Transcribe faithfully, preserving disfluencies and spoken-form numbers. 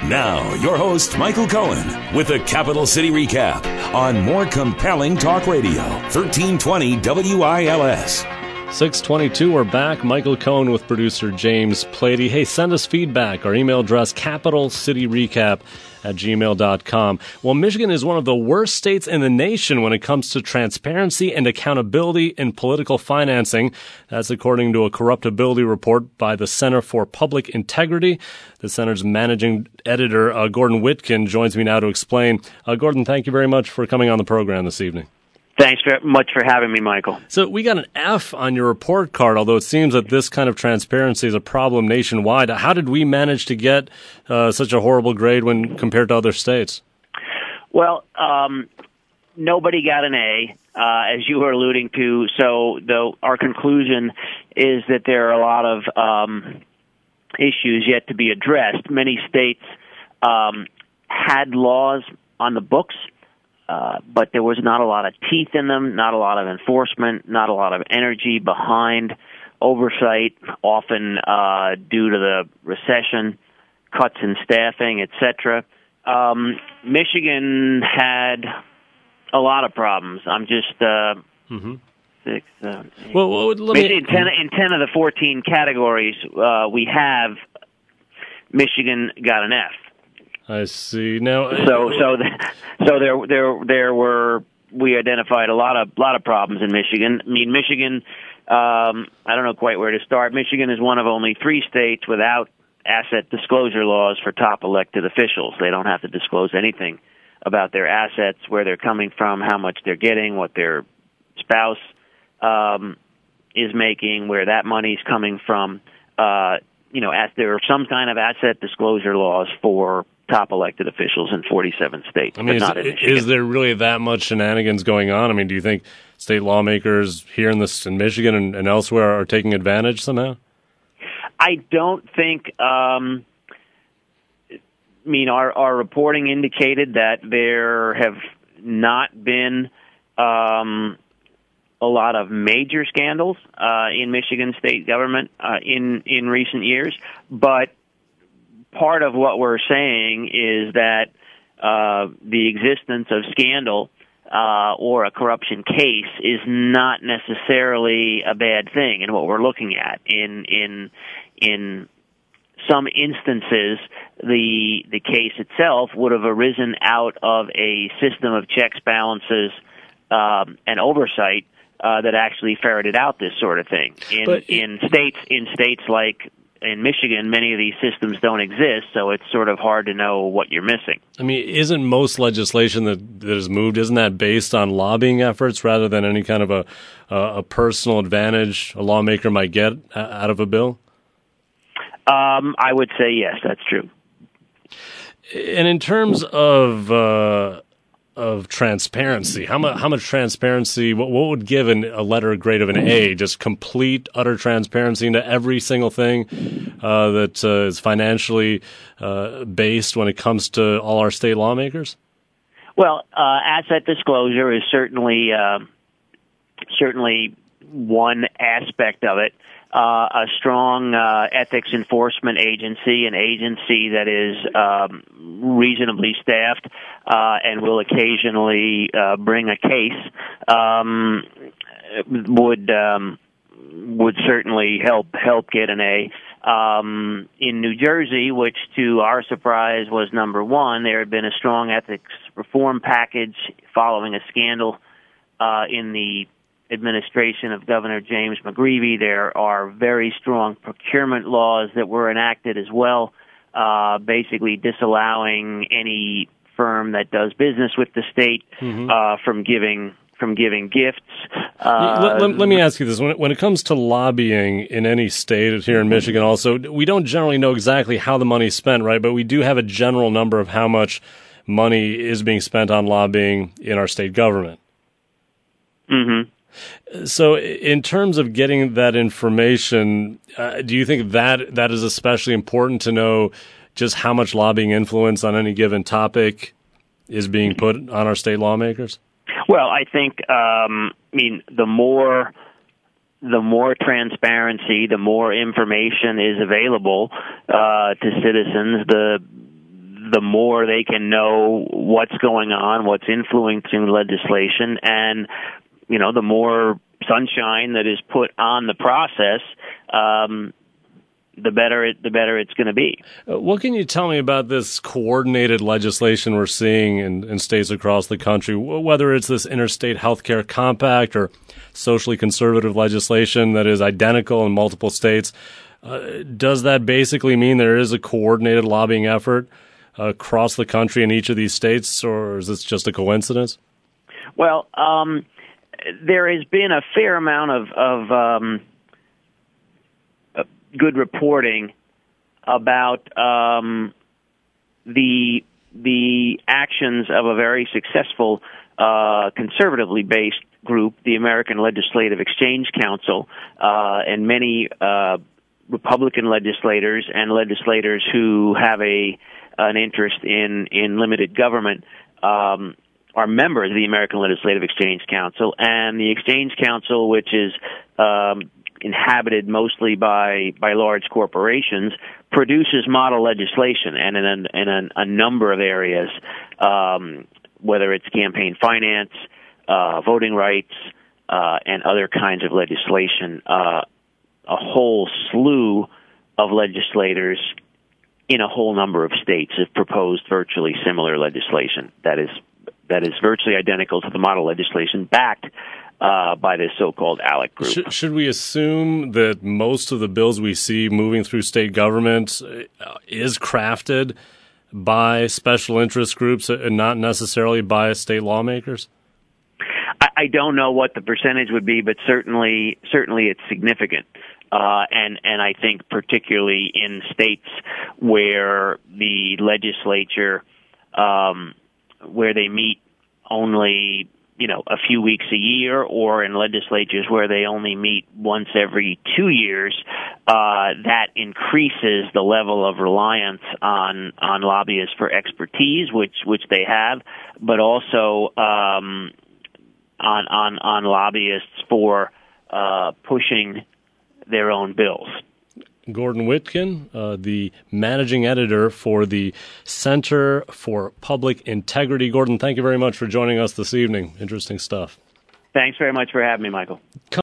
Now, your host, Michael Cohen, with the Capital City Recap on more compelling talk radio, thirteen twenty W I L S. six twenty-two, we're back. Michael Cohen with producer James Plady. Hey, send us feedback. Our email address, capital city recap at gmail dot com. Well, Michigan is one of the worst states in the nation when it comes to transparency and accountability in political financing. That's according to a corruptibility report by the Center for Public Integrity. The center's managing editor, uh, Gordon Witkin, joins me now to explain. Uh, Gordon, thank you very much for coming on the program this evening. Thanks very much for having me, Michael. So we got an F on your report card, although it seems that this kind of transparency is a problem nationwide. How did we manage to get uh, such a horrible grade when compared to other states? Well, um, nobody got an A, uh, as you were alluding to. So the, our conclusion is that there are a lot of um, issues yet to be addressed. Many states um, had laws on the books, Uh, but there was not a lot of teeth in them, not a lot of enforcement, not a lot of energy behind oversight, often uh, due to the recession, cuts in staffing, et cetera. Um, Michigan had a lot of problems. I'm just uh, mm-hmm. six, seven, eight. Well, well let me, in, ten, in ten of the fourteen categories uh, we have, Michigan got an F. I see. Now, so so the, so there there there were we identified a lot of lot of problems in Michigan. I mean, Michigan. Um, I don't know quite where to start. Michigan is one of only three states without asset disclosure laws for top elected officials. They don't have to disclose anything about their assets, where they're coming from, how much they're getting, what their spouse um, is making, where that money's coming from. Uh, you know, as there are some kind of asset disclosure laws for top elected officials in forty-seven states. I mean, but not is, in Michigan. Is there really that much shenanigans going on? I mean, do you think state lawmakers here in this in Michigan and, and elsewhere are taking advantage somehow? I don't think. Um, I mean, our our reporting indicated that there have not been um, a lot of major scandals uh, in Michigan state government uh, in in recent years, but part of what we're saying is that uh, the existence of scandal uh, or a corruption case is not necessarily a bad thing. And what we're looking at in in in some instances, the the case itself would have arisen out of a system of checks, balances, um, and oversight uh, that actually ferreted out this sort of thing. In but, in states in states like in Michigan, many of these systems don't exist, so it's sort of hard to know what you're missing. I mean, isn't most legislation that, that is moved, isn't that based on lobbying efforts rather than any kind of a, a, a personal advantage a lawmaker might get out of a bill? Um, I would say yes, that's true. And in terms of uh, of transparency, how much how much transparency? What, what would give an, a letter grade of an A? Just complete, utter transparency into every single thing uh, that uh, is financially uh, based when it comes to all our state lawmakers? Well, uh, asset disclosure is certainly uh, certainly one aspect of it. Uh, a strong uh, ethics enforcement agency, an agency that is um, reasonably staffed uh, and will occasionally uh, bring a case, um, would um, would certainly help help get an A. Um, in New Jersey, which to our surprise was number one, there had been a strong ethics reform package following a scandal uh, in the administration of Governor James McGreevey. There are very strong procurement laws that were enacted as well, uh, basically disallowing any firm that does business with the state mm-hmm. uh, from giving from giving gifts. Uh, let, let, let me ask you this. When it, when it comes to lobbying in any state, here in Michigan also, we don't generally know exactly how the money is spent, right? But we do have a general number of how much money is being spent on lobbying in our state government. Mm-hmm. So in terms of getting that information, uh, do you think that that is especially important to know just how much lobbying influence on any given topic is being put on our state lawmakers? Well, I think, um, I mean, the more the more transparency, the more information is available uh, to citizens, the the more they can know what's going on, what's influencing legislation, and, you know, the more sunshine that is put on the process, um, the better it, the better it's going to be. Uh, what can you tell me about this coordinated legislation we're seeing in, in states across the country, whether it's this interstate healthcare compact or socially conservative legislation that is identical in multiple states? Uh, does that basically mean there is a coordinated lobbying effort uh, across the country in each of these states, or is this just a coincidence? Well, um, there has been a fair amount of, of um, good reporting about um, the the actions of a very successful uh, conservatively based group, the American Legislative Exchange Council, uh, and many uh, Republican legislators and legislators who have a an interest in in limited government um, are members of the American Legislative Exchange Council, and the Exchange Council, which is um, inhabited mostly by by large corporations, produces model legislation, and in a, in a, a number of areas, um, whether it's campaign finance, uh, voting rights, uh, and other kinds of legislation. Uh, a whole slew of legislators in a whole number of states have proposed virtually similar legislation that is that is virtually identical to the model legislation backed uh, by this so-called ALEC group. Should, should we assume that most of the bills we see moving through state government is crafted by special interest groups and not necessarily by state lawmakers? I, I don't know what the percentage would be, but certainly certainly it's significant. Uh, and, and I think particularly in states where the legislature, um, where they meet only, you know, a few weeks a year, or in legislatures where they only meet once every two years, uh, that increases the level of reliance on, on lobbyists for expertise, which, which they have, but also, um, on, on, on lobbyists for, uh, pushing their own bills. Gordon Witkin, uh, the managing editor for the Center for Public Integrity. Gordon, thank you very much for joining us this evening. Interesting stuff. Thanks very much for having me, Michael.